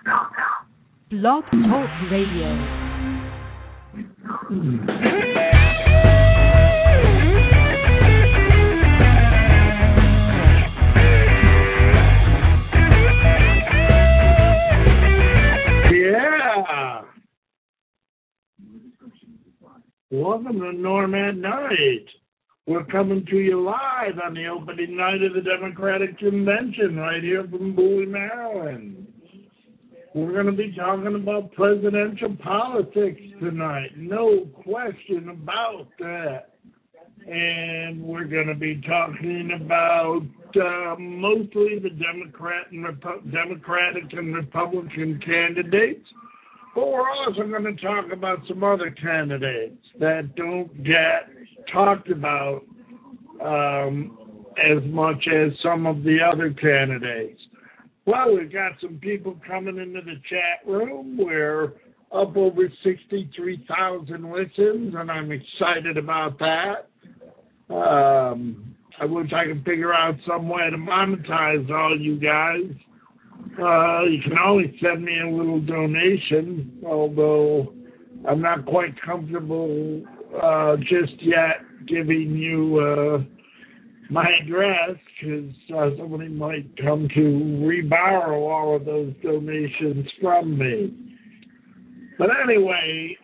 Blog Talk Radio. Yeah. Welcome to Norm at Night. We're coming to you live on the opening night of the Democratic Convention right here from Bowie, Maryland. We're going to be talking about presidential politics tonight. No question about that. And we're going to be talking about mostly the Democratic and Republican candidates. But we're also going to talk about some other candidates that don't get talked about as much as some of the other candidates. Well, we've got some people coming into the chat room. We're up over 63,000 listens, and I'm excited about that. I wish I could figure out some way to monetize all you guys. You can always send me a little donation, although I'm not quite comfortable just yet giving you my address, because somebody might come to reborrow all of those donations from me. But anyway,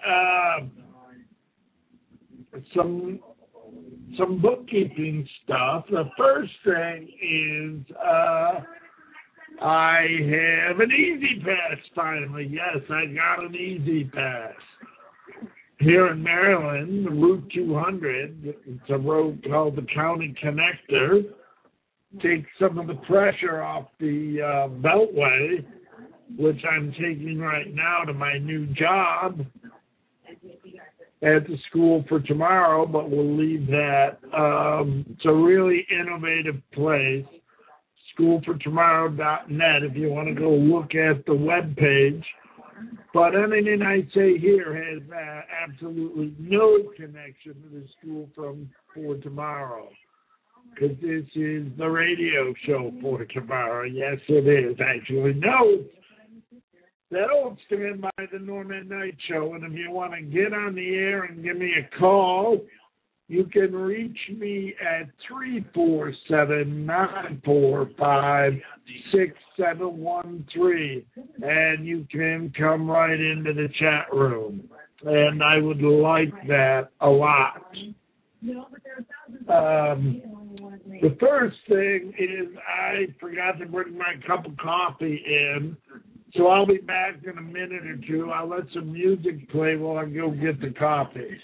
some bookkeeping stuff. The first thing is I have an Easy Pass finally. Yes, I got an Easy Pass. Here in Maryland, Route 200, it's a road called the County Connector, takes some of the pressure off the Beltway, which I'm taking right now to my new job at the School for Tomorrow, but we'll leave that. It's a really innovative place, schoolfortomorrow.net, if you want to go look at the webpage. But anything I say here has absolutely no connection to the School for Tomorrow, because this is the radio show for tomorrow. Yes, it is, actually. No, that old Stand By the Norm at Night show, and if you want to get on the air and give me a call, you can reach me at 347-945-6713, and you can come right into the chat room, and I would like that a lot. The first thing is I forgot to bring my cup of coffee in, so I'll be back in a minute or two. I'll let some music play while I go get the coffee.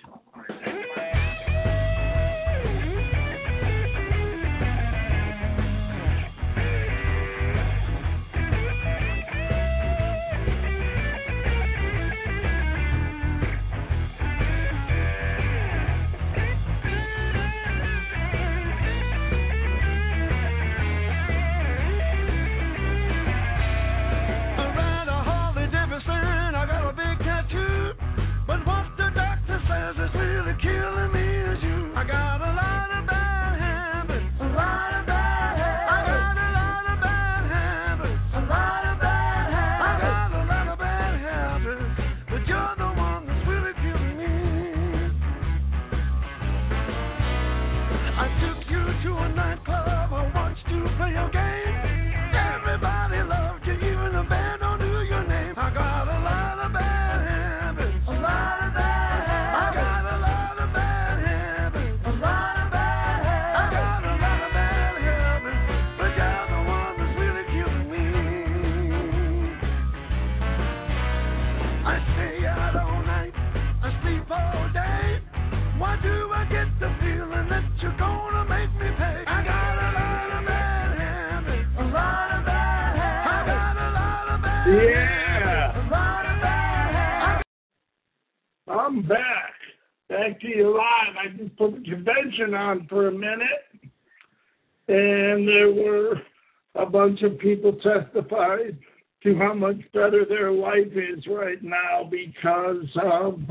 I'm back to you live. I just put the convention on for a minute, and there were a bunch of people testifying to how much better their life is right now because of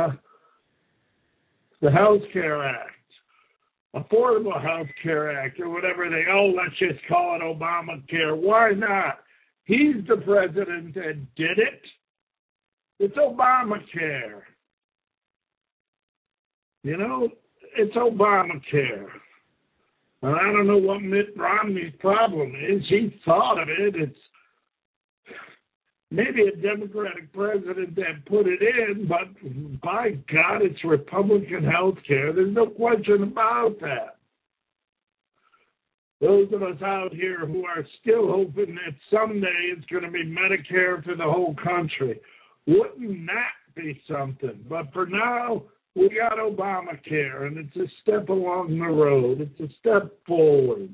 the Health Care Act, Affordable Health Care Act, or whatever let's just call it Obamacare. Why not? He's the president that did it. It's Obamacare. You know, it's Obamacare. And I don't know what Mitt Romney's problem is. He thought of it. It's maybe a Democratic president that put it in, but by God, it's Republican health care. There's no question about that. Those of us out here who are still hoping that someday it's going to be Medicare for the whole country, wouldn't that be something? But for now, we got Obamacare, and it's a step along the road. It's a step forward.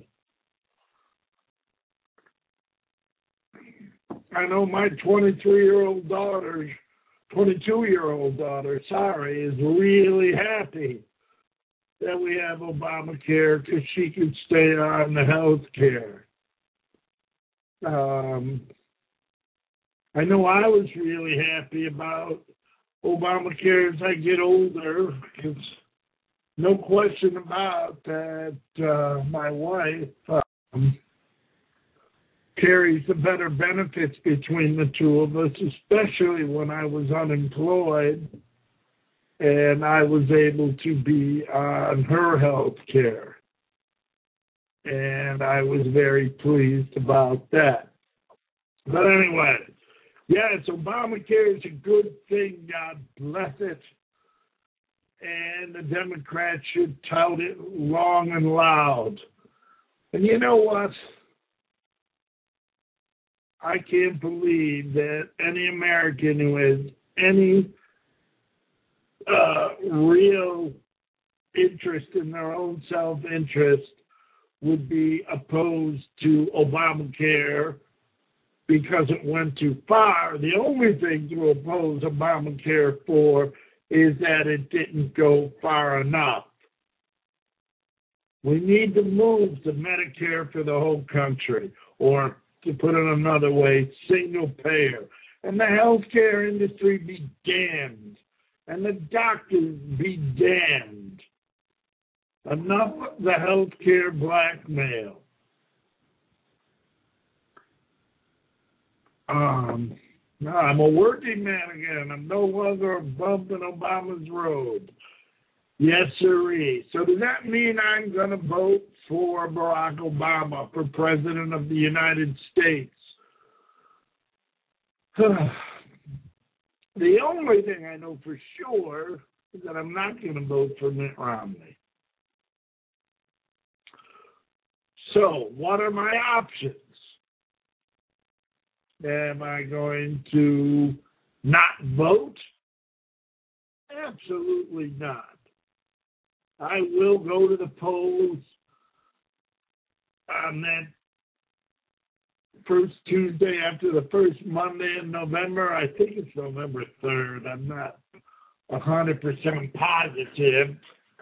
I know my 22-year-old daughter, is really happy that we have Obamacare because she can stay on the health care. I know I was really happy about Obamacare as I get older, because no question about that, my wife carries the better benefits between the two of us, especially when I was unemployed and I was able to be on her health care. And I was very pleased about that. But anyway, yes, Obamacare is a good thing. God bless it. And the Democrats should tout it long and loud. And you know what? I can't believe that any American who has any real interest in their own self-interest would be opposed to Obamacare because it went too far. The only thing to oppose Obamacare for is that it didn't go far enough. We need to move to Medicare for the whole country, or to put it another way, single payer. And the healthcare industry be damned. And the doctors be damned. Enough of the healthcare blackmail. I'm a working man again. I'm no longer a bump in Obama's road. Yes, sirree. So does that mean I'm going to vote for Barack Obama for President of the United States? The only thing I know for sure is that I'm not going to vote for Mitt Romney. So what are my options? Am I going to not vote? Absolutely not. I will go to the polls on that first Tuesday after the first Monday in November. I think it's November 3rd. I'm not 100% positive.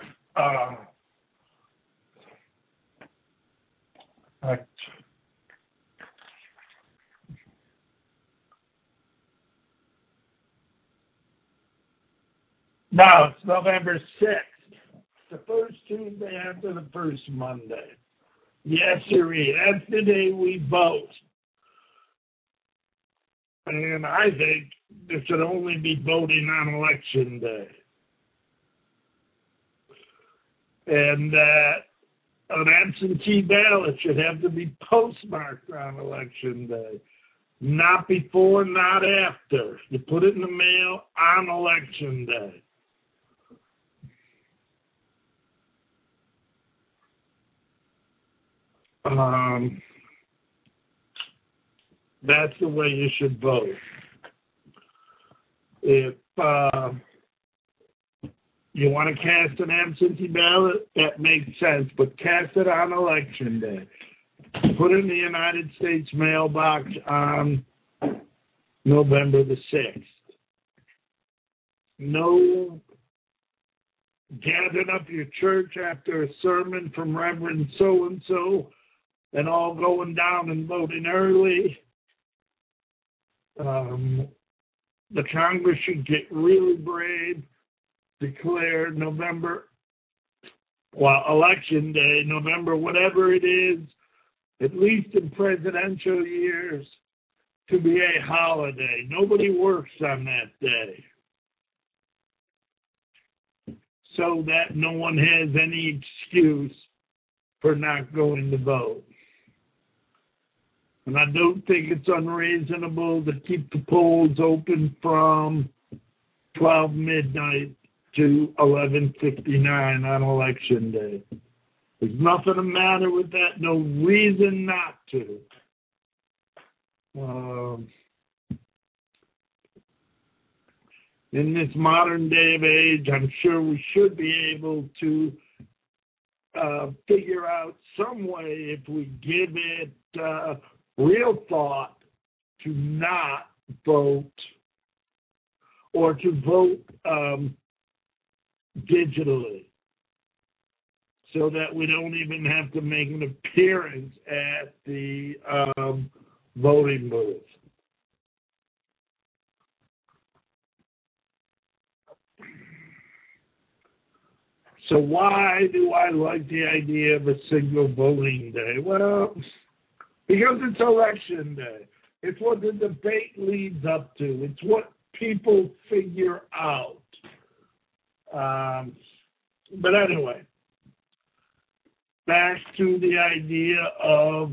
No, it's November 6th. The first Tuesday after the first Monday. Yes, sirree. That's the day we vote. And I think there should only be voting on Election Day. And that an absentee ballot should have to be postmarked on Election Day. Not before, not after. You put it in the mail on Election Day. That's the way you should vote. If you want to cast an absentee ballot, that makes sense, but cast it on Election Day. Put it in the United States mailbox on November the 6th. No gathering up your church after a sermon from Reverend so-and-so and all going down and voting early. The Congress should get really brave, declare Election Day, November, whatever it is, at least in presidential years, to be a holiday. Nobody works on that day, so that no one has any excuse for not going to vote. And I don't think it's unreasonable to keep the polls open from 12 midnight to 11:59 on Election Day. There's nothing the matter with that, no reason not to. In this modern day of age, I'm sure we should be able to figure out some way, if we give it real thought, to not vote or to vote digitally, so that we don't even have to make an appearance at the voting booth. So why do I like the idea of a single voting day? Well, because it's Election Day. It's what the debate leads up to. It's what people figure out. But anyway, back to the idea of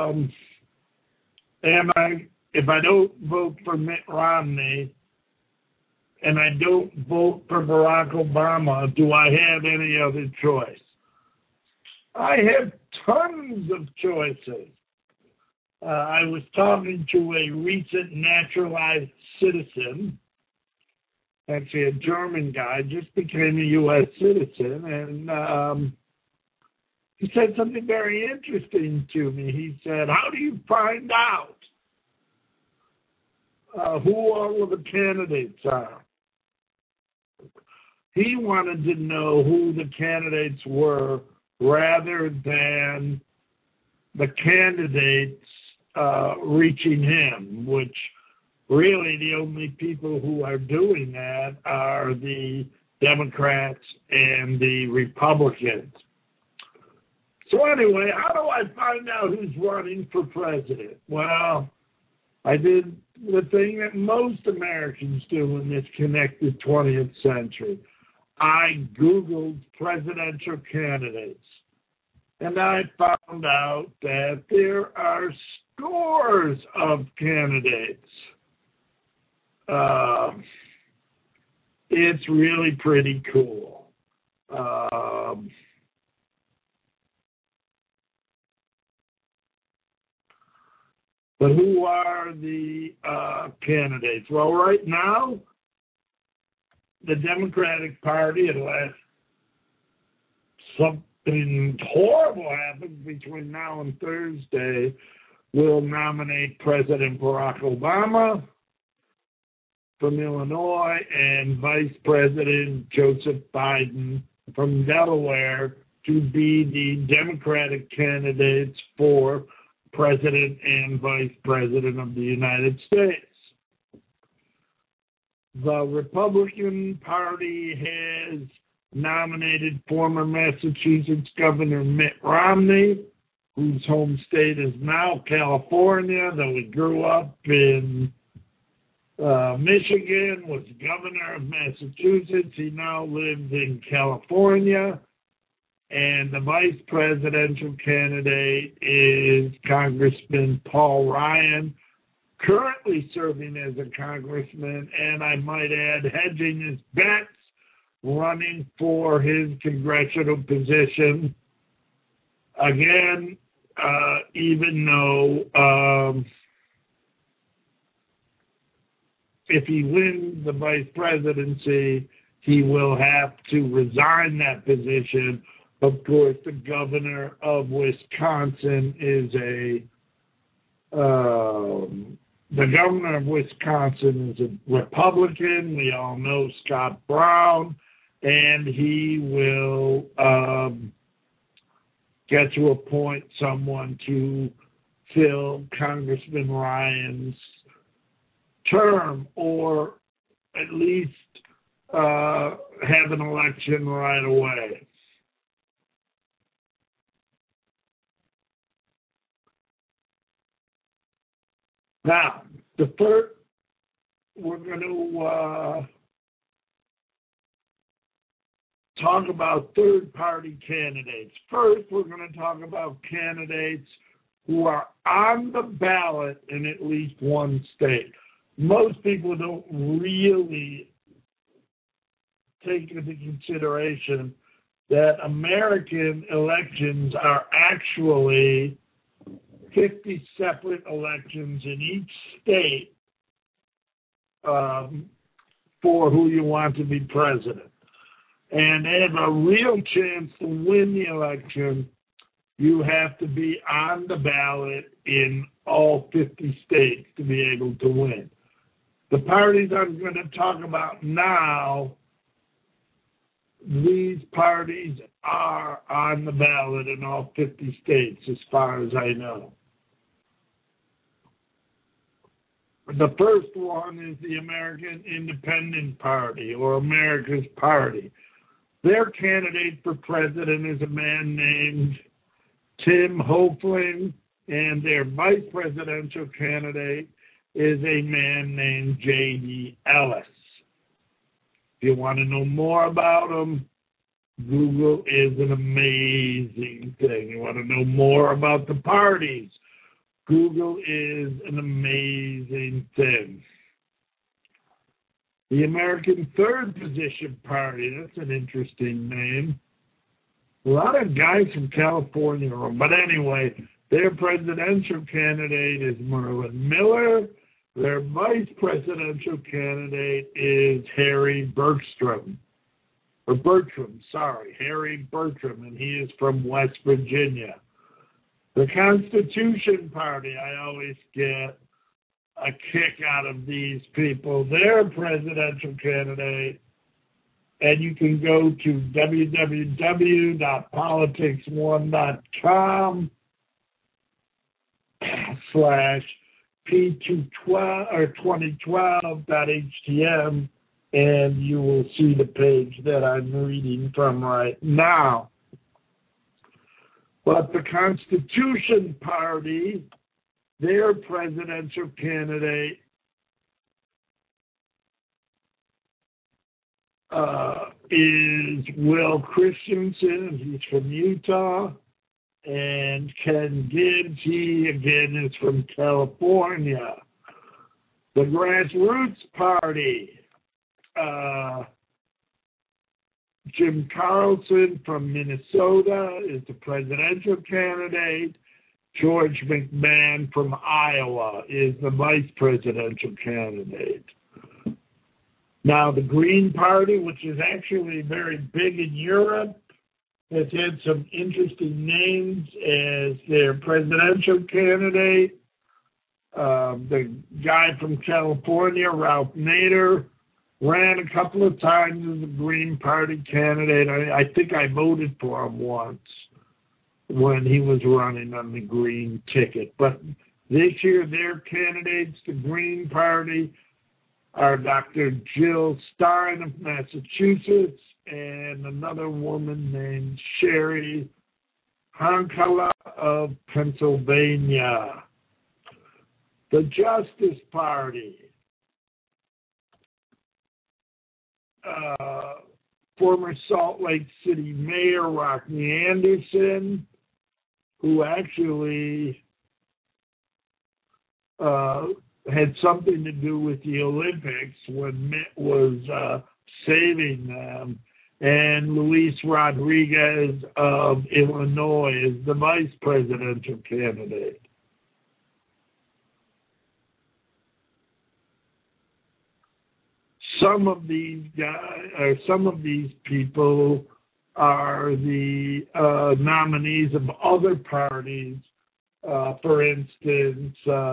if I don't vote for Mitt Romney and I don't vote for Barack Obama, do I have any other choice? I have tons of choices. I was talking to a recent naturalized citizen, actually a German guy, just became a U.S. citizen, and he said something very interesting to me. He said, how do you find out who all of the candidates are? He wanted to know who the candidates were rather than the candidates reaching him, which really the only people who are doing that are the Democrats and the Republicans. So anyway, how do I find out who's running for president? Well, I did the thing that most Americans do in this connected 20th century. I Googled presidential candidates, and I found out that there are scores of candidates. It's really pretty cool. But who are the candidates? Well, right now, the Democratic Party, unless something horrible happens between now and Thursday, will nominate President Barack Obama from Illinois and Vice President Joseph Biden from Delaware to be the Democratic candidates for President and Vice President of the United States. The Republican Party has nominated former Massachusetts Governor Mitt Romney, whose home state is now California, though he grew up in Michigan, was governor of Massachusetts. He now lives in California. And the vice presidential candidate is Congressman Paul Ryan, currently serving as a congressman, and I might add, hedging his bets, running for his congressional position. Again, even though if he wins the vice presidency, he will have to resign that position. Of course, the governor of Wisconsin is a Republican. We all know Scott Brown, and he will get to appoint someone to fill Congressman Ryan's term, or at least have an election right away. Now, The first, we're going to talk about third-party candidates. First, we're going to talk about candidates who are on the ballot in at least one state. Most people don't really take into consideration that American elections are actually 50 separate elections in each state for who you want to be president. And to have a real chance to win the election, you have to be on the ballot in all 50 states to be able to win. The parties I'm going to talk about now, these parties are on the ballot in all 50 states, as far as I know. The first one is the American Independent Party, or America's Party. Their candidate for president is a man named Tim Hoefling, and their vice presidential candidate is a man named J.D. Ellis. If you want to know more about them, Google is an amazing thing. You want to know more about the parties, Google is an amazing thing. The American Third Position Party, that's an interesting name. A lot of guys from California are on, but anyway, their presidential candidate is Merlin Miller. Their vice presidential candidate is Harry Bertram, Harry Bertram, and he is from West Virginia. The Constitution Party, I always get a kick out of these people. Their presidential candidate, and you can go to www.politics1.com/p2012.htm, and you will see the page that I'm reading from right now. But the Constitution Party, their presidential candidate is Will Christensen. He's from Utah. And Ken Gibbs, he again is from California. The Grassroots Party, Jim Carlson from Minnesota is the presidential candidate. George McMahon from Iowa is the vice presidential candidate. Now, the Green Party, which is actually very big in Europe, has had some interesting names as their presidential candidate. The guy from California, Ralph Nader, ran a couple of times as a Green Party candidate. I think I voted for him once when he was running on the Green ticket. But this year, their candidates, the Green Party, are Dr. Jill Stein of Massachusetts and another woman named Sherry Honkala of Pennsylvania. The Justice Party, former Salt Lake City Mayor Rocky Anderson, who actually had something to do with the Olympics when Mitt was saving them, and Luis Rodriguez of Illinois is the vice presidential candidate. Some of these people are the nominees of other parties. For instance,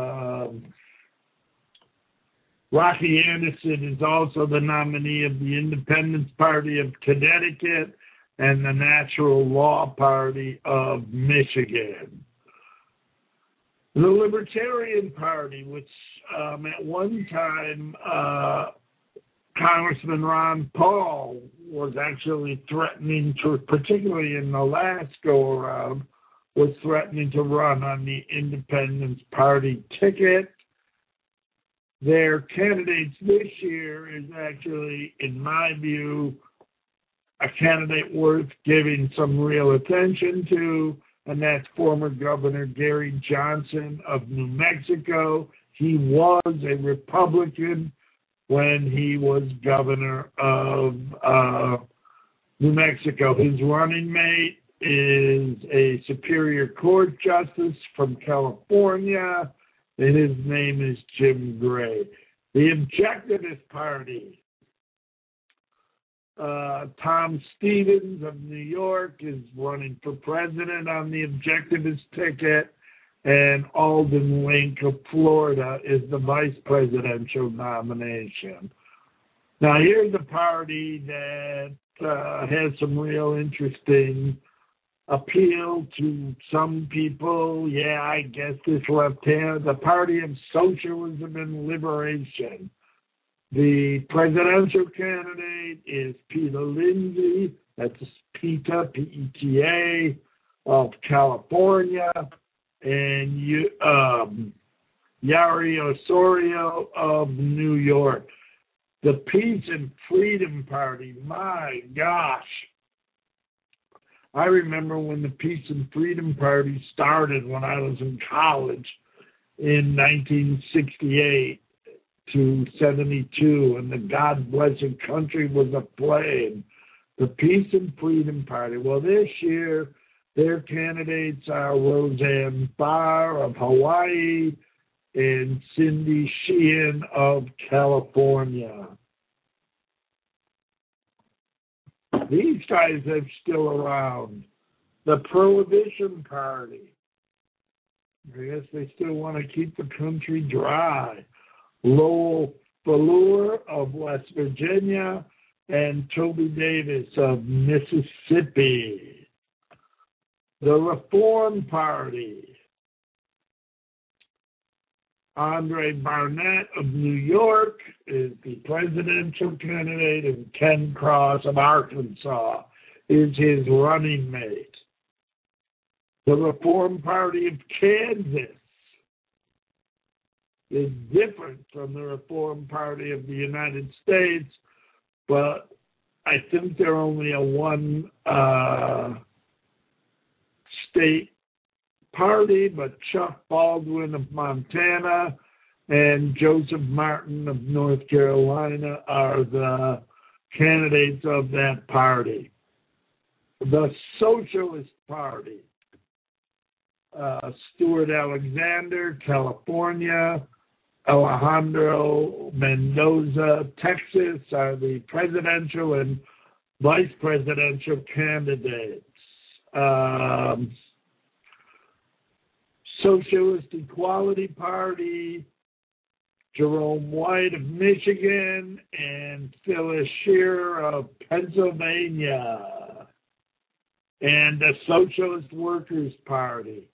Rocky Anderson is also the nominee of the Independence Party of Connecticut and the Natural Law Party of Michigan. The Libertarian Party, which at one time Congressman Ron Paul was actually threatening to, particularly in the last go-around, was threatening to run on the Independence Party ticket. Their candidates this year is actually, in my view, a candidate worth giving some real attention to, and that's former Governor Gary Johnson of New Mexico. He was a Republican when he was governor of New Mexico. His running mate is a Superior Court justice from California, and his name is Jim Gray. The Objectivist Party, Tom Stevens of New York is running for president on the Objectivist ticket, and Alden Link of Florida is the vice presidential nomination. Now, here's a party that has some real interesting appeal to some people. Yeah, I guess this left hand, the Party of Socialism and Liberation. The presidential candidate is Peter Lindsay, that's PETA, P-E-T-A, of California, and Yari Osorio of New York. The Peace and Freedom Party, my gosh. I remember when the Peace and Freedom Party started when I was in college in 1968 to 72, and the God Blessed Country was aflame. The Peace and Freedom Party. Well, this year, their candidates are Roseanne Barr of Hawaii and Cindy Sheehan of California. These guys are still around. The Prohibition Party. I guess they still want to keep the country dry. Lowell Fuller of West Virginia and Toby Davis of Mississippi. The Reform Party. Andre Barnett of New York is the presidential candidate, and Ken Cross of Arkansas is his running mate. The Reform Party of Kansas is different from the Reform Party of the United States, but I think they're only a one state party, but Chuck Baldwin of Montana and Joseph Martin of North Carolina are the candidates of that party. The Socialist Party, Stuart Alexander, California, Alejandro Mendoza, Texas, are the presidential and vice presidential candidates. Socialist Equality Party, Jerome White of Michigan, and Phyllis Shearer of Pennsylvania. And the Socialist Workers Party,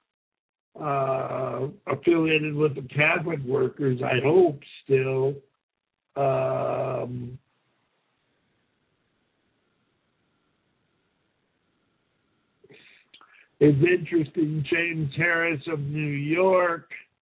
affiliated with the Catholic workers, I hope still. It's interesting, James Harris of New York,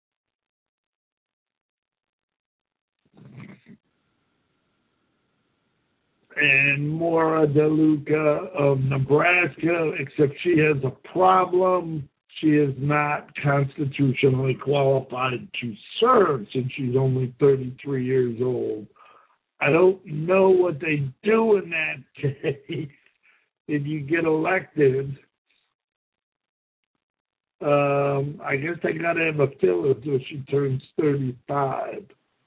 and Maura DeLuca of Nebraska, except she has a problem. She is not constitutionally qualified to serve since she's only 33 years old. I don't know what they do in that case if you get elected. I guess they got to have a filler until she turns 35.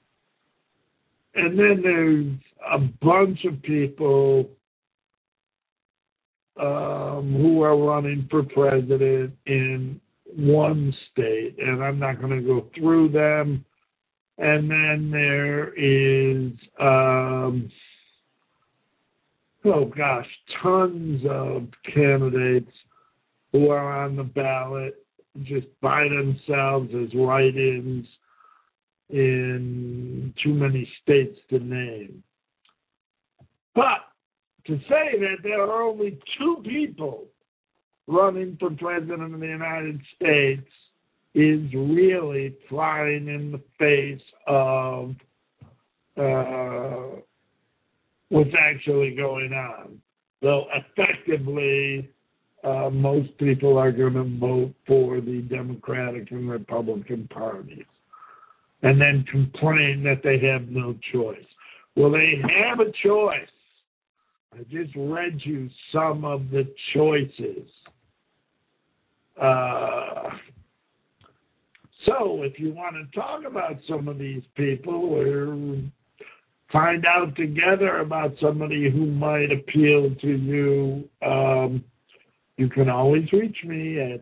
And then there's a bunch of people who are running for president in one state, and I'm not going to go through them. And then there is, tons of candidates who are on the ballot just by themselves as write-ins in too many states to name. But to say that there are only two people running for president of the United States is really flying in the face of what's actually going on. Though effectively, most people are going to vote for the Democratic and Republican parties and then complain that they have no choice. Well, they have a choice. I just read you some of the choices. So if you want to talk about some of these people or find out together about somebody who might appeal to you, you can always reach me at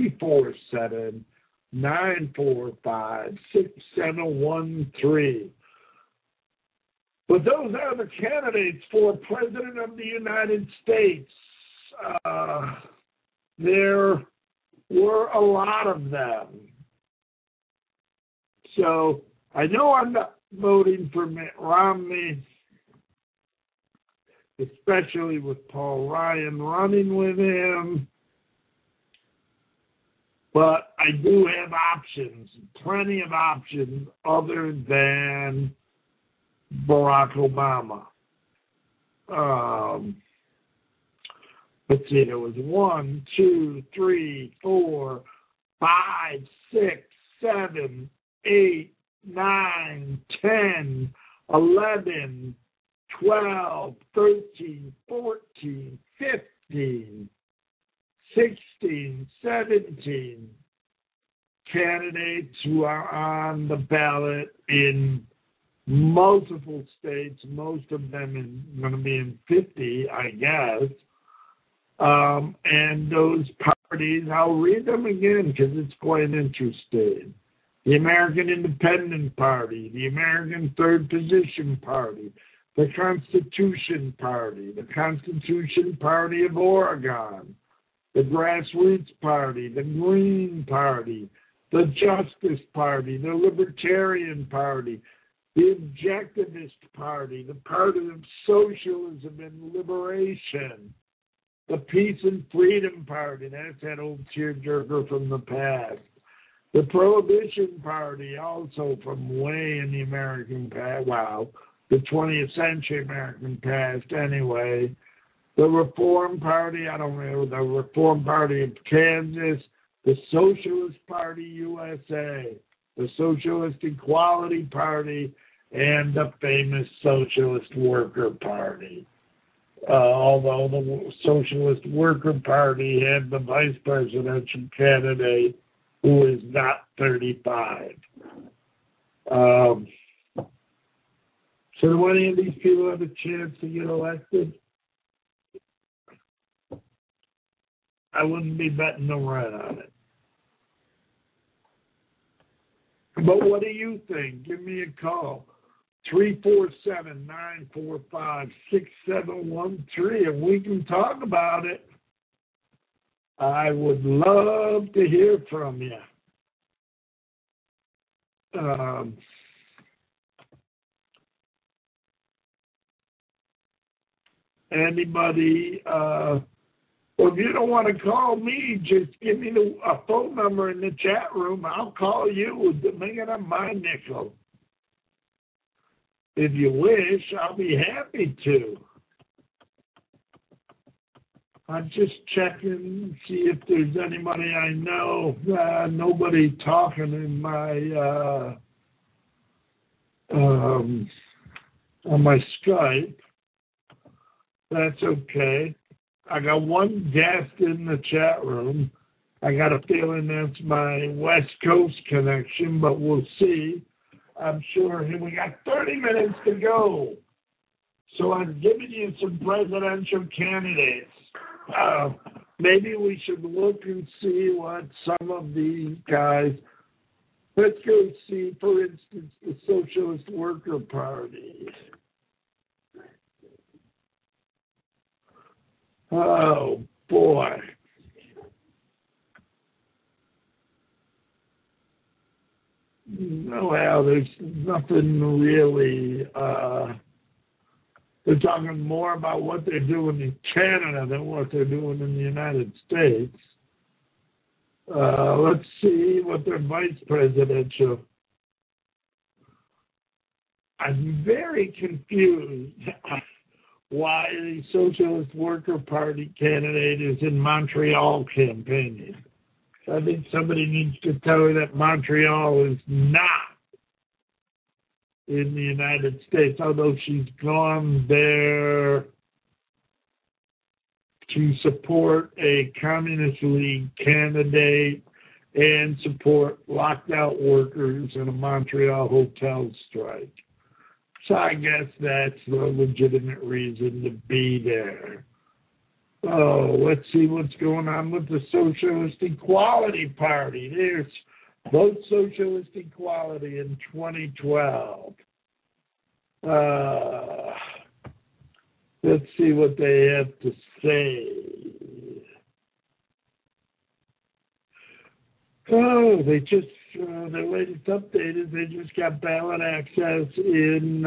347-945-6713. But those are the candidates for President of the United States. There were a lot of them. So I know I'm not voting for Mitt Romney, especially with Paul Ryan running with him. But I do have options, plenty of options other than Barack Obama. Let's see, there was 1, 2, 3, 4, 5, 6, 7, 8, 9, 10, 11, 12, 13, 14, 15, 16, 17 candidates who are on the ballot in multiple states, most of them going to be in 50, I guess. And those parties, I'll read them again because it's quite interesting. The American Independent Party, the American Third Position Party, the Constitution Party, the Constitution Party of Oregon, the Grassroots Party, the Green Party, the Justice Party, the Libertarian Party, the Objectivist Party, the Party of Socialism and Liberation, the Peace and Freedom Party, that's that old tearjerker from the past, the Prohibition Party, also from way in the American past, the 20th century American past anyway, the Reform Party, the Reform Party of Kansas, the Socialist Party USA, the Socialist Equality Party, and the famous Socialist Worker Party. Although the Socialist Worker Party had the vice presidential candidate who is not 35. So do any of these people have a chance to get elected? I wouldn't be betting the rent on it. But what do you think? Give me a call. 347-945-6713, and we can talk about it. I would love to hear from you. Anybody, or if you don't want to call me, just give me a phone number in the chat room. I'll call you to make it on my nickel. If you wish, I'll be happy to. I'm just checking, see if there's anybody I know. Nobody talking in my on my Skype. That's okay. I got one guest in the chat room. I got a feeling that's my West Coast connection, but we'll see. I'm sure we got 30 minutes to go. So I'm giving you some presidential candidates. Maybe we should look and see what some of these guys. Let's go see, for instance, the Socialist Worker Party. Oh, boy. Well, there's nothing really. They're talking more about what they're doing in Canada than what they're doing in the United States. Let's see what their vice presidential. I'm very confused why the Socialist Worker Party candidate is in Montreal campaigning. I think somebody needs to tell her that Montreal is not in the United States, although she's gone there to support a Communist League candidate and support locked out workers in a Montreal hotel strike. So I guess that's the legitimate reason to be there. Oh, let's see what's going on with the Socialist Equality Party. There's Vote Socialist Equality in 2012. Let's see what they have to say. Oh, they just, their latest update is they just got ballot access in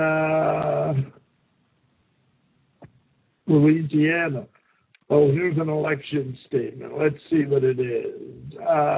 Louisiana. Oh, here's an election statement. Let's see what it is.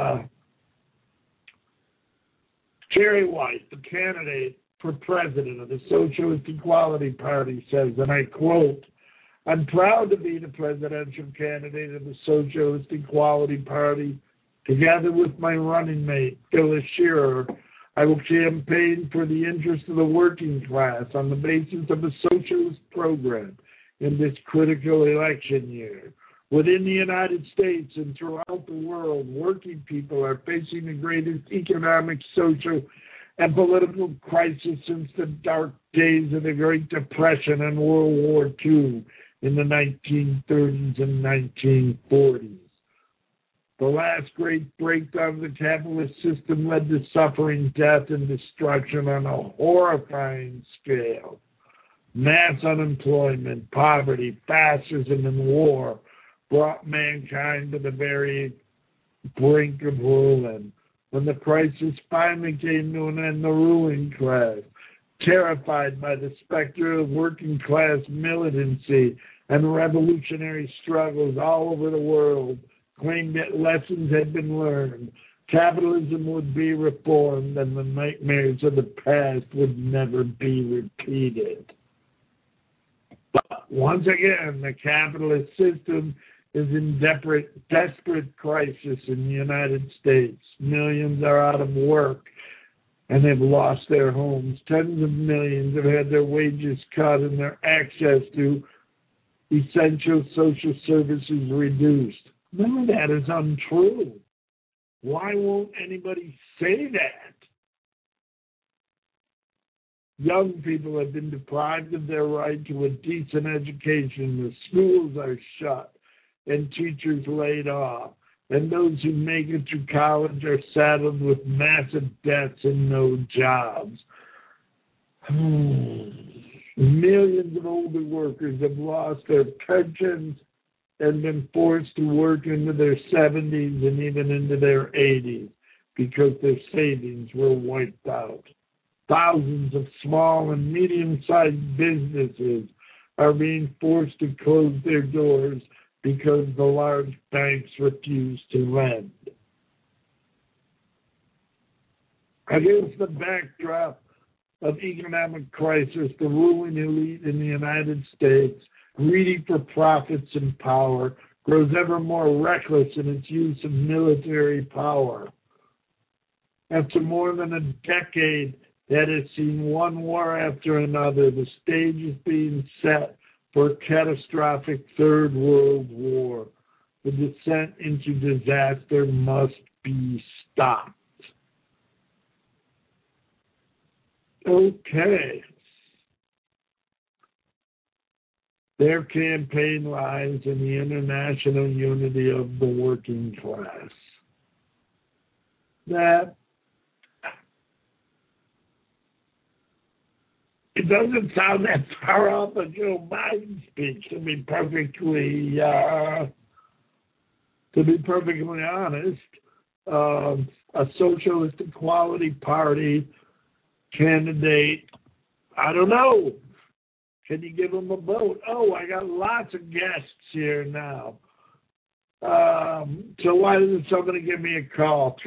Jerry White, the candidate for president of the Socialist Equality Party, says, and I quote, "I'm proud to be the presidential candidate of the Socialist Equality Party. Together with my running mate, Phyllis Shearer, I will campaign for the interests of the working class on the basis of a socialist program in this critical election year. Within the United States and throughout the world, working people are facing the greatest economic, social, and political crisis since the dark days of the Great Depression and World War II in the 1930s and 1940s. The last great breakdown of the capitalist system led to suffering, death, and destruction on a horrifying scale. Mass unemployment, poverty, fascism, and war brought mankind to the very brink of ruin. When the crisis finally came to an end, the ruling class, terrified by the specter of working class militancy and revolutionary struggles all over the world, claimed that lessons had been learned, capitalism would be reformed, and the nightmares of the past would never be repeated. But once again, the capitalist system is in desperate crisis in the United States. Millions are out of work and have lost their homes. Tens of millions have had their wages cut and their access to essential social services reduced. None of that is untrue. Why won't anybody say that? Young people have been deprived of their right to a decent education. The schools are shut and teachers laid off. And those who make it to college are saddled with massive debts and no jobs. Millions of older workers have lost their pensions and been forced to work into their 70s and even into their 80s because their savings were wiped out. Thousands of small and medium-sized businesses are being forced to close their doors because the large banks refuse to lend. Against the backdrop of economic crisis, the ruling elite in the United States, greedy for profits and power, grows ever more reckless in its use of military power. After more than a decade that has seen one war after another, the stage is being set for a catastrophic Third World War. The descent into disaster must be stopped. Okay. Their campaign lies in the international unity of the working class. That it doesn't sound that far off of Joe Biden's speech, to be perfectly honest. A Socialist Equality Party candidate, I don't know. Can you give them a vote? Oh, I got lots of guests here now. So why doesn't somebody give me a call?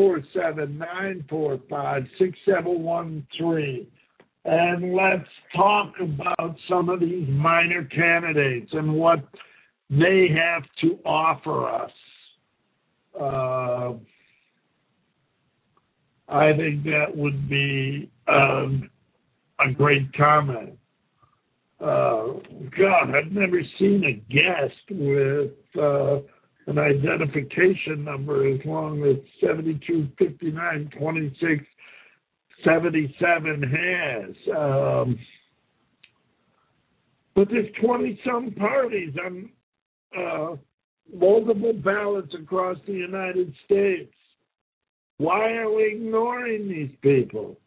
347-945-6713. And let's talk about some of these minor candidates and what they have to offer us. I think that would be a great comment. God, I've never seen a guest with an identification number as long as 72592677 has. But there's 20-some parties on multiple ballots across the United States. Why are we ignoring these people?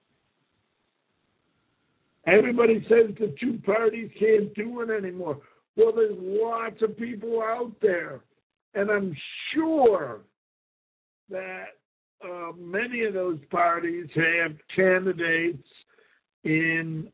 Everybody says the two parties can't do it anymore. Well, there's lots of people out there, and I'm sure that many of those parties have candidates in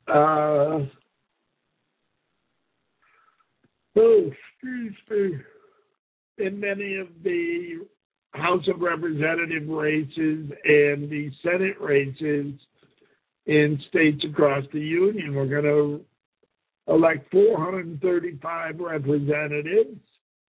in many of the House of Representative races and the Senate races in states across the Union. We're going to elect 435 representatives,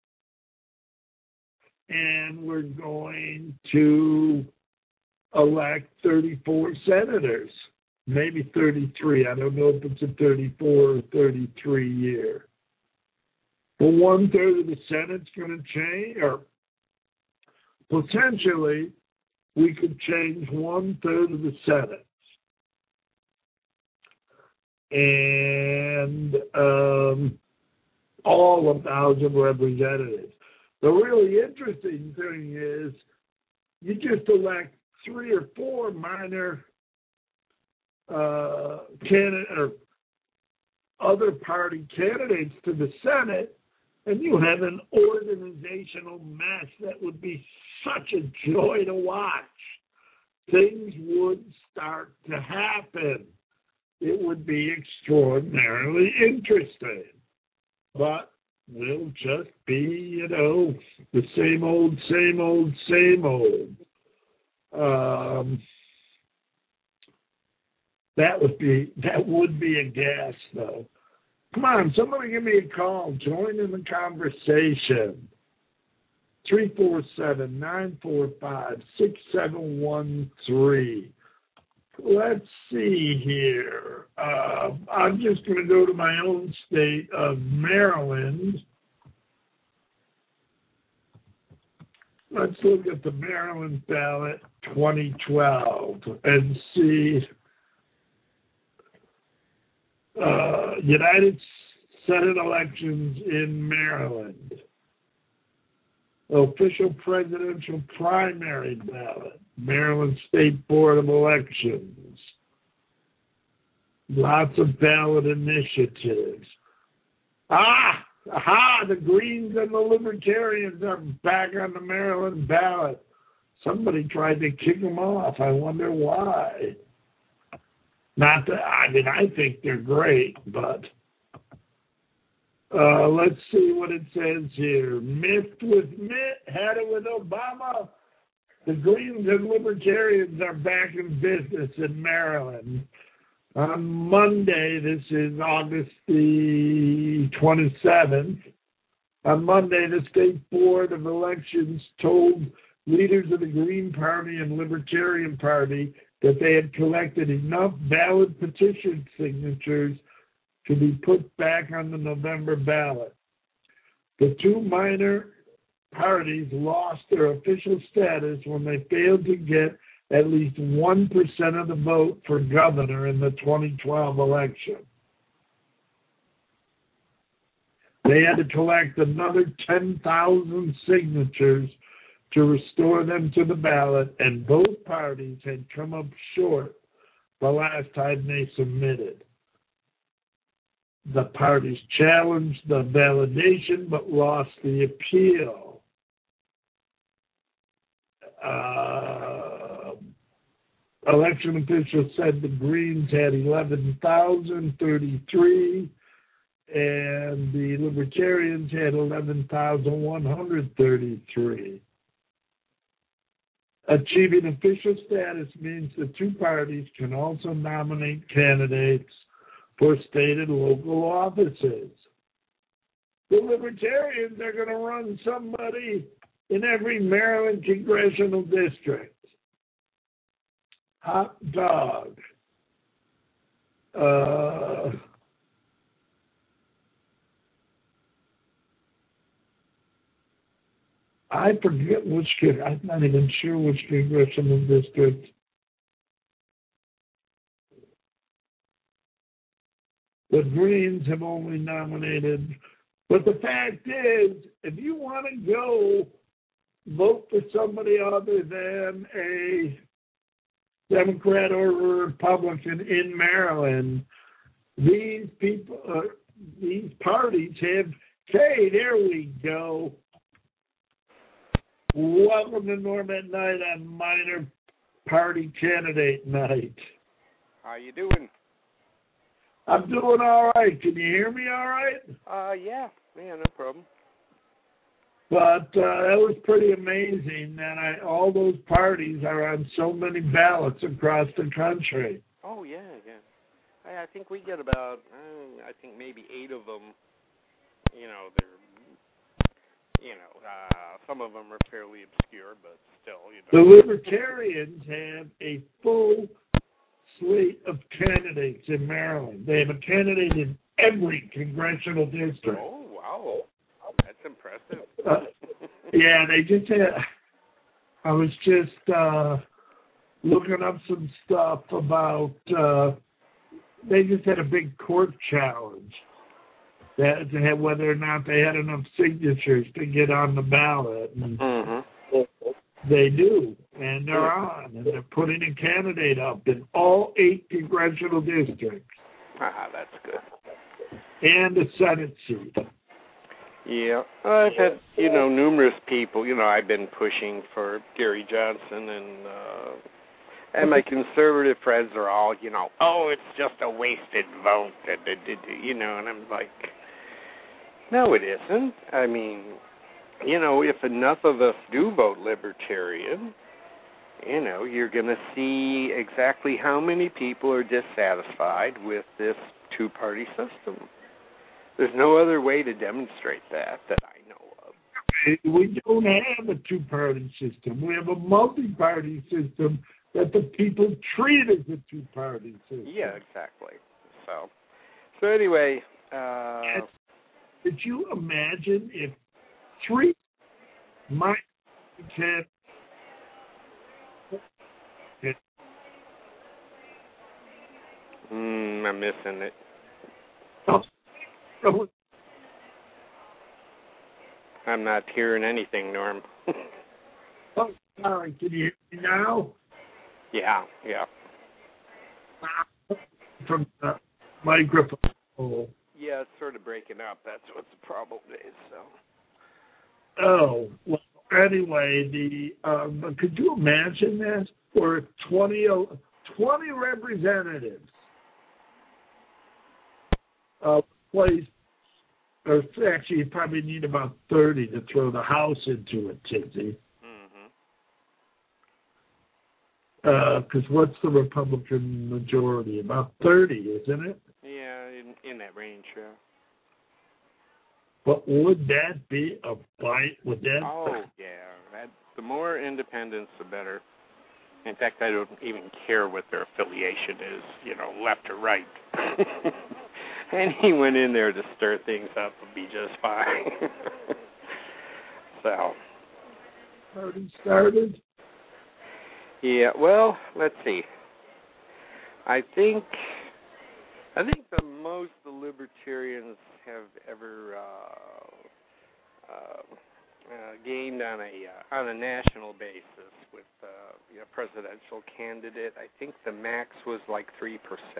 and we're going to elect 34 senators, maybe 33. I don't know if it's a 34 or 33 year. But 1/3 of the Senate's going to change, or potentially we could change 1/3 of the Senate. And all of the House of Representatives. The really interesting thing is you just elect 3 or 4 minor candidate or other party candidates to the Senate, and you have an organizational mess that would be such a joy to watch. Things would start to happen. It would be extraordinarily interesting. But we'll just be, the same old. That would be a gas, though. Come on, somebody give me a call. Join in the conversation. 347-945-6713. Let's see here. I'm just going to go to my own state of Maryland. Let's look at the Maryland ballot 2012 and see United Senate elections in Maryland. Official presidential primary ballot, Maryland State Board of Elections. Lots of ballot initiatives. The Greens and the Libertarians are back on the Maryland ballot. Somebody tried to kick them off. I wonder why. Not that, I think they're great, but let's see what it says here. Mitt had it with Obama. The Greens and Libertarians are back in business in Maryland. On Monday, this is August the 27th, on Monday, the State Board of Elections told leaders of the Green Party and Libertarian Party that they had collected enough valid petition signatures to be put back on the November ballot. The two minor parties lost their official status when they failed to get at least 1% of the vote for governor in the 2012 election. They had to collect another 10,000 signatures to restore them to the ballot, and both parties had come up short the last time they submitted. The parties challenged the validation but lost the appeal. Election officials said the Greens had 11,033 and the Libertarians had 11,133. Achieving official status means the two parties can also nominate candidates for state and local offices. The Libertarians are going to run somebody in every Maryland congressional district. Hot dog. I forget which, I'm not even sure which congressional district. The Greens have only nominated, but the fact is, if you want to go vote for somebody other than a Democrat or a Republican in Maryland, these people, these parties have, okay, there we go. Welcome to Norm at Night on Minor Party Candidate Night. How you doing? I'm doing all right. Can you hear me all right? Yeah, no problem. But that was pretty amazing that all those parties are on so many ballots across the country. Oh, yeah. I think we get about, maybe 8 of them. They're, some of them are fairly obscure, but still, The Libertarians have a full slate of candidates in Maryland. They have a candidate in every congressional district. Oh, wow. That's impressive. Yeah, they just had, I was just looking up some stuff about, they just had a big court challenge that to have whether or not they had enough signatures to get on the ballot. And they do, and they're on, and they're putting a candidate up in all 8 congressional districts. That's good. And a Senate seat. Yeah, I've had, numerous people, I've been pushing for Gary Johnson, and my conservative friends are all, oh, it's just a wasted vote, and I'm like, no, it isn't. I mean, if enough of us do vote Libertarian, you're going to see exactly how many people are dissatisfied with this two-party system. There's no other way to demonstrate that I know of. We don't have a two-party system. We have a multi-party system that the people treat as a two-party system. Yeah, exactly. So anyway. Could you imagine if 3 minor candidates? I'm missing it. I'm not hearing anything, Norm. Oh, sorry. Can you hear me now? Yeah. From the microphone. Yeah, it's sort of breaking up. That's what the problem is. So. Oh, well, anyway, could you imagine that? For 20 representatives place, or actually you probably need about 30 to throw the House into it, Tizzy. Because what's the Republican majority? About 30, isn't it? Yeah, in that range, yeah. But would that be a bite? Would that? Oh, yeah. The more independents, the better. In fact, I don't even care what their affiliation is, left or right. Anyone in there to stir things up would be just fine. So. Already started? Yeah, well, let's see. I think the most the Libertarians have ever gained on a national basis with a presidential candidate, I think the max was like 3%.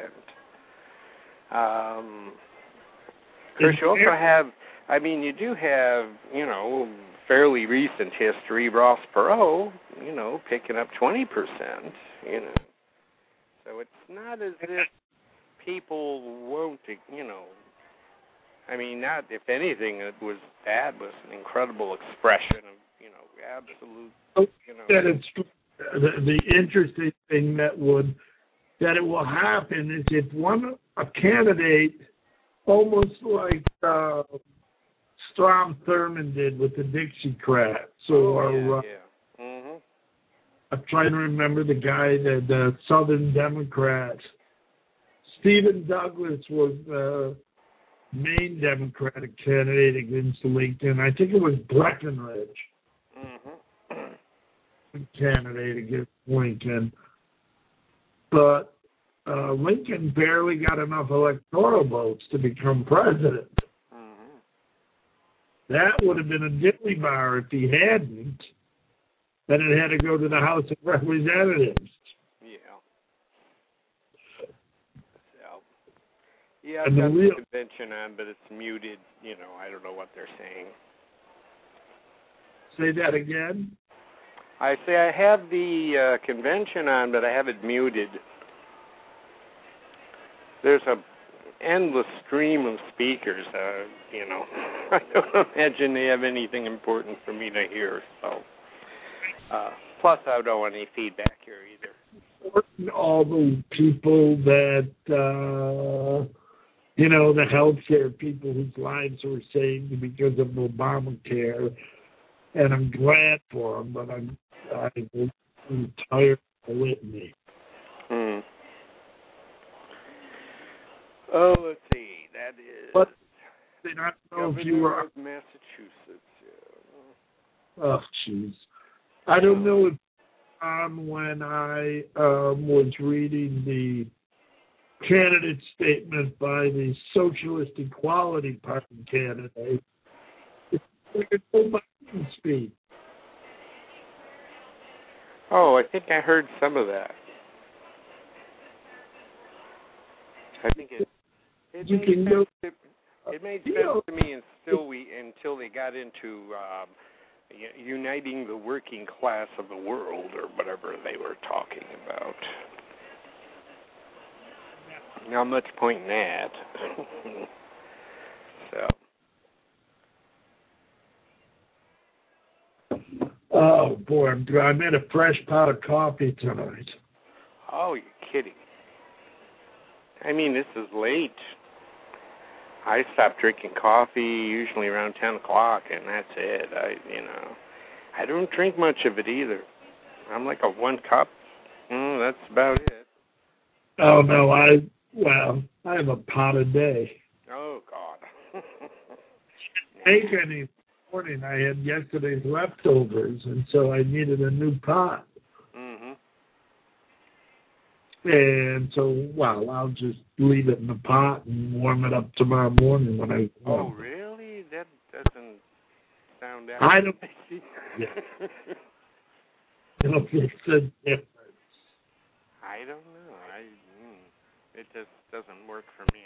Of course, you also have, you do have, fairly recent history, Ross Perot, picking up 20%, So it's not as if people won't, I mean, not if anything, that was an incredible expression of absolute. That it's the interesting thing that it will happen is if a candidate, almost like Strom Thurmond did with the Dixiecrats, or I'm trying to remember the guy, the Southern Democrats. Stephen Douglas was the main Democratic candidate against Lincoln. I think it was Breckinridge. Candidate against Lincoln. But Lincoln barely got enough electoral votes to become president. That would have been a diddly bar if he hadn't. Then it had to go to the House of Representatives. Yeah, I've got the convention on, but it's muted. I don't know what they're saying. Say that again? I say I have the convention on, but I have it muted. There's an endless stream of speakers. I don't imagine they have anything important for me to hear. So, plus I don't want any feedback here either. All the people that, the healthcare people whose lives were saved because of Obamacare, and I'm glad for them, but I'm tired of the litany. Oh, let's see. That is. But I don't know if you were Massachusetts. Yeah. Oh, jeez. I don't know if when I was reading the candidate statement by the Socialist Equality Party candidate, it's like a Joe Biden speech. Oh, I think I heard some of that. I think it made sense to me until they got into uniting the working class of the world or whatever they were talking about. Not much point in that. So. Oh boy, I made a fresh pot of coffee tonight. Oh, you're kidding. I mean, this is late. I stop drinking coffee usually around 10 o'clock, and that's it. I don't drink much of it either. I'm like a 1 cup. That's about it. Oh, no, I have a pot a day. Oh, God. Make any morning. I had yesterday's leftovers, and so I needed a new pot. And so, I'll just leave it in the pot and warm it up tomorrow morning when I. Oh, really? That doesn't sound that. I don't. Yeah. It's a difference. I don't know. It just doesn't work for me,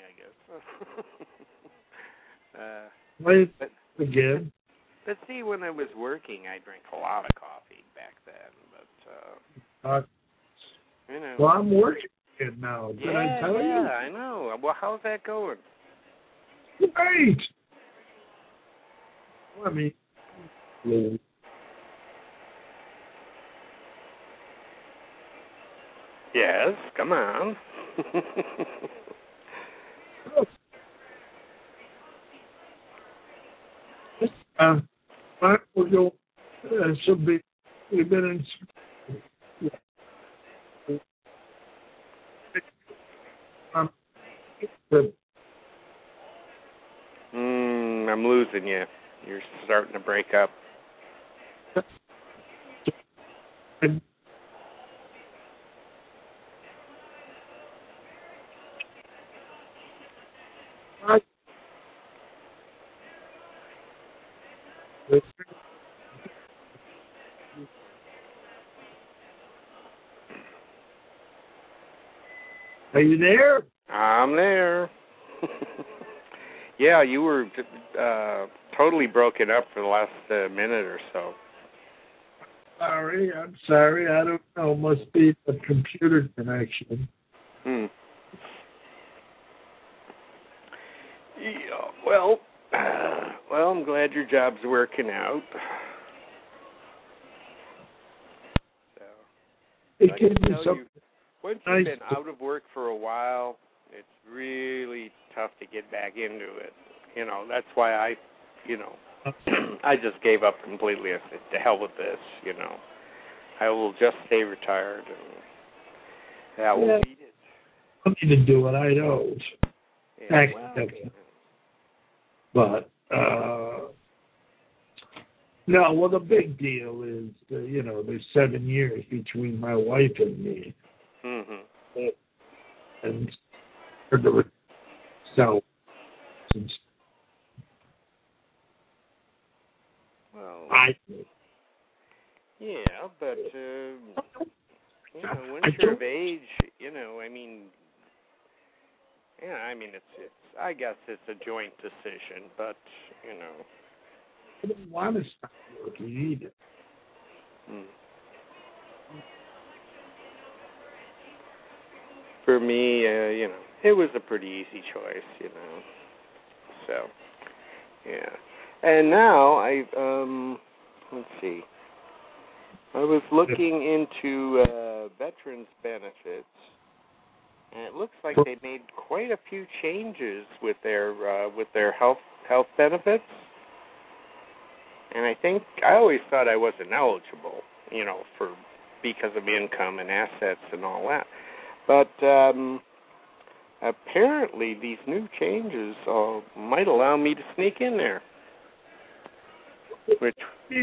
I guess. Wait again. But see, when I was working, I drank a lot of coffee back then. But Well, I'm working it now. Did I tell you? Yeah, I know. Well, how's that going? Great. Let me. Yes, come on. We'll go. We've been in. I'm losing you. You're starting to break up. Are you there? I'm there. Yeah, you were totally broken up for the last minute or so. I'm sorry. I don't know. Must be the computer connection. Yeah, well, I'm glad your job's working out. So, It I gives can me tell some you, once nice. you've been out of work for a while, it's really tough to get back into it. You know, that's why I I just gave up completely. I said, to hell with this, I will just stay retired, and that will be it. I need to do it. I don't. Yeah, But no. Well, the big deal is, there's 7 years between my wife and me, and so. Well, I. yeah, but once you're of age, it's I guess it's a joint decision, but I don't want to stop working either. For me, it was a pretty easy choice, So, yeah. And now let's see. I was looking into veterans benefits, and it looks like they made quite a few changes with their health benefits. And I always thought I wasn't eligible, because of income and assets and all that. But apparently these new changes might allow me to sneak in there. Which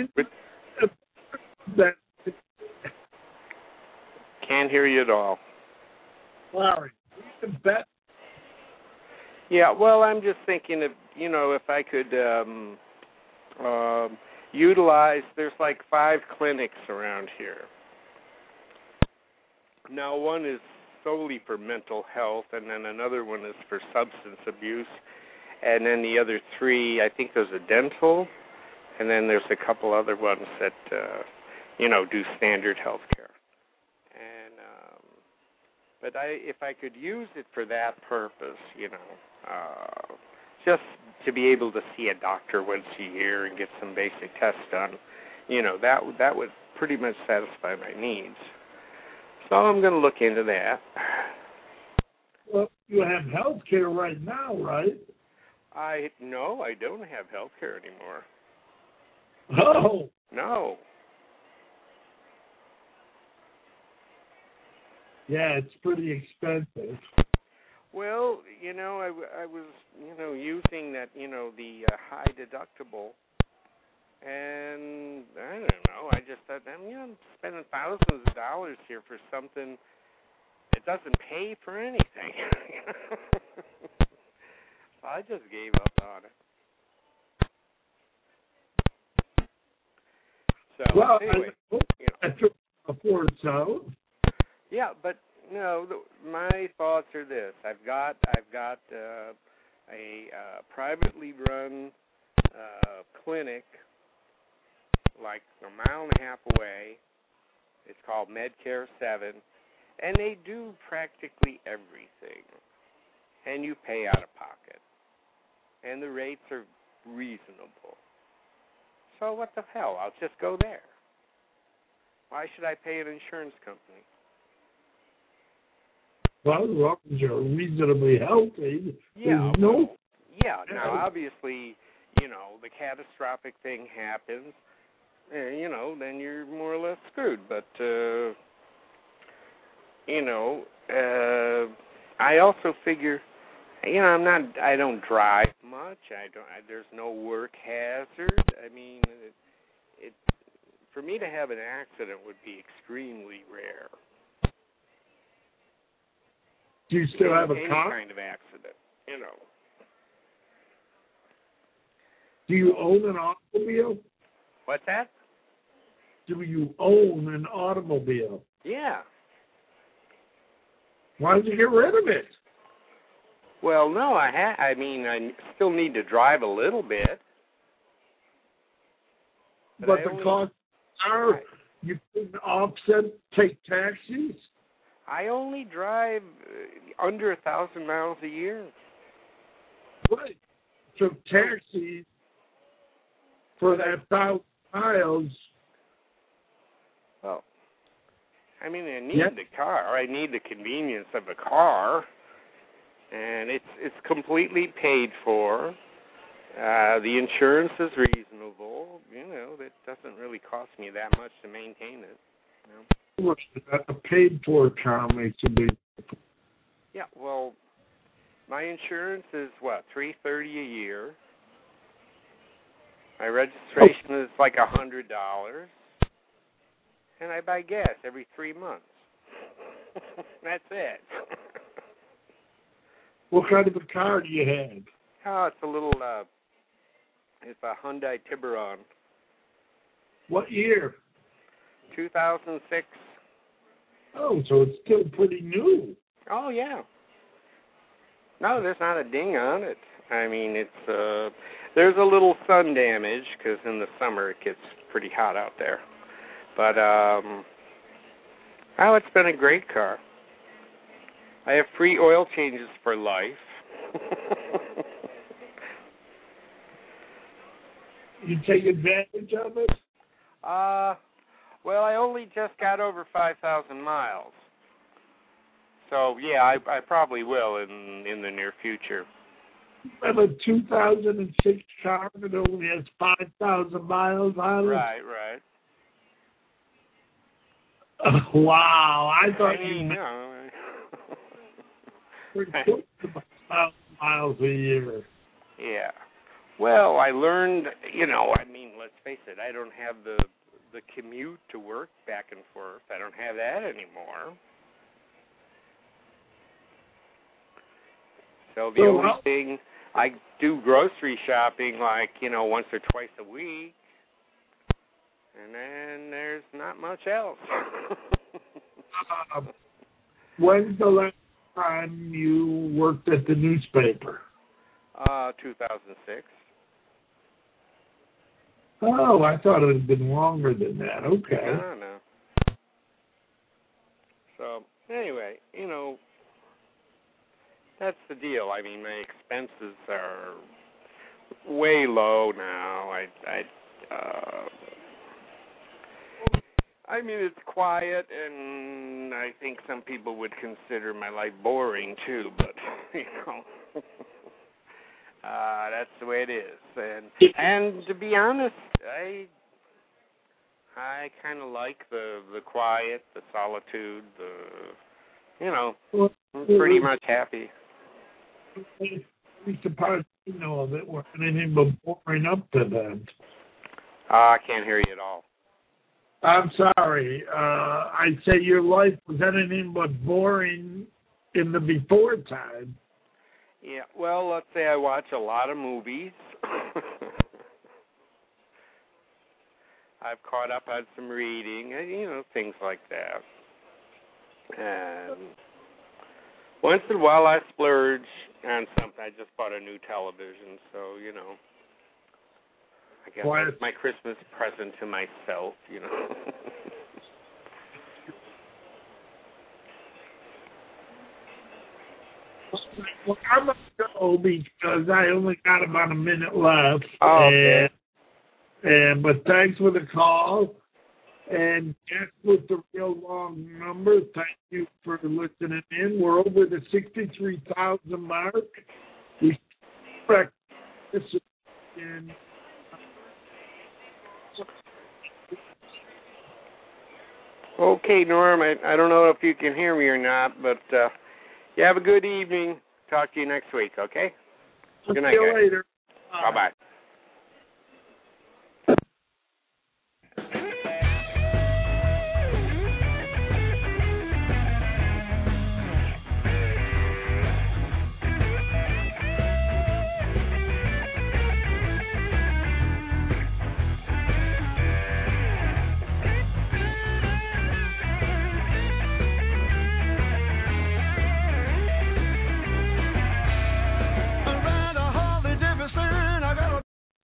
can't hear you at all. Larry, bet. Yeah, well, I'm just thinking of, if I could utilize, there's like 5 clinics around here. Now, one is solely for mental health, and then another one is for substance abuse, and then the other 3, I think there's a dental, and then there's a couple other ones that, do standard health care. And, but if I could use it for that purpose, just to be able to see a doctor once a year and get some basic tests done, that would pretty much satisfy my needs. So I'm going to look into that. Well, you have health care right now, right? No, I don't have health care anymore. Oh. No. Yeah, it's pretty expensive. Well, I was, using that, the high deductible, and I don't know. I just thought, I'm spending thousands of dollars here for something that doesn't pay for anything. So I just gave up on it. So well, anyway, I took afford so. Yeah, but my thoughts are this: I've got a privately run clinic, like a mile and a half away. It's called Medcare 7, and they do practically everything, and you pay out of pocket, and the rates are reasonable. So what the hell? I'll just go there. Why should I pay an insurance company? Well, as long as you're reasonably healthy, yeah. No. Yeah. Now, obviously, the catastrophic thing happens. Then you're more or less screwed. But I also figure, I don't drive much. There's no work hazard. I mean, it for me to have an accident would be extremely rare. Do you still have a car? Any kind of accident, Do you own an automobile? What's that? Do you own an automobile? Yeah. Why did you get rid of it? Well, no, I still need to drive a little bit. But the costs are, you can offset, take taxis? I only drive under 1,000 miles a year. Right. took taxis for that 1,000 miles. Well, I mean, I need the car. I need the convenience of a car, and it's completely paid for. The insurance is reasonable. You know, it doesn't really cost me that much to maintain it. You know? A paid-for car makes a big difference. Yeah, well, my insurance is, what, $330 a year. My registration is like $100. And I buy gas every 3 months. That's it. What kind of a car do you have? Oh, it's a little, it's a Hyundai Tiburon. What year? 2006. Oh, so it's still pretty new. Oh, yeah. No, there's not a ding on it. I mean, it's, there's a little sun damage because in the summer it gets pretty hot out there. But, oh, it's been a great car. I have free oil changes for life. You take advantage of it? Well, I only just got over 5,000 miles. So, yeah, I probably will in the near future. You have a 2006 car that only has 5,000 miles on it? Right. Wow, I thought you meant about 1,000 miles a year. Yeah. Well, I learned, you know, I mean, let's face it, I don't have the commute to work back and forth. I don't have that anymore. So the only thing, I do grocery shopping like, you know, once or twice a week. And then there's not much else. When's the last time you worked at the newspaper? 2006. Oh, I thought it had been longer than that. Okay. No. So, anyway, you know, that's the deal. I mean, my expenses are way low now. I mean, it's quiet, and I think some people would consider my life boring, too, but, you know, that's the way it is. And to be honest, I kind of like the quiet, the solitude, you know, I'm pretty much happy. I'm surprised you know of it wasn't anything but boring up to then. I can't hear you at all. I'm sorry. I'd say your life was anything but boring in the before time. Yeah, well, let's say I watch a lot of movies. I've caught up on some reading, and, you know, things like that. And once in a while I splurge on something. I just bought a new television, so, you know, I guess that's my Christmas present to myself, you know. Well, I'm going to go because I only got about a minute left. Oh, okay. But thanks for the call. And guess with the real long number, thank you for listening in. We're over the 63,000 mark. We expect this in. Okay, Norm, I don't know if you can hear me or not, but you have a good evening. Talk to you next week, okay? Good night, see you later. Bye-bye.